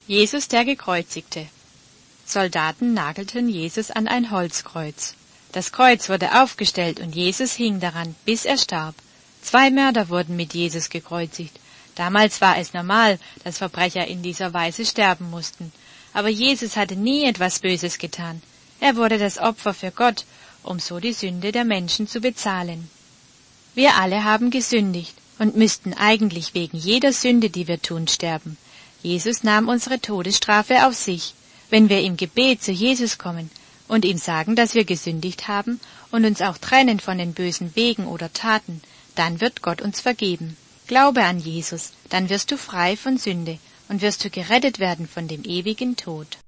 Jesus der Gekreuzigte. Soldaten nagelten Jesus an ein Holzkreuz. Das Kreuz wurde aufgestellt und Jesus hing daran, bis er starb. 2 Mörder wurden mit Jesus gekreuzigt. Damals war es normal, dass Verbrecher in dieser Weise sterben mussten. Aber Jesus hatte nie etwas Böses getan. Er wurde das Opfer für Gott, um so die Sünde der Menschen zu bezahlen. Wir alle haben gesündigt und müssten eigentlich wegen jeder Sünde, die wir tun, sterben. Jesus nahm unsere Todesstrafe auf sich. Wenn wir im Gebet zu Jesus kommen und ihm sagen, dass wir gesündigt haben und uns auch trennen von den bösen Wegen oder Taten, dann wird Gott uns vergeben. Glaube an Jesus, dann wirst du frei von Sünde und wirst du gerettet werden von dem ewigen Tod.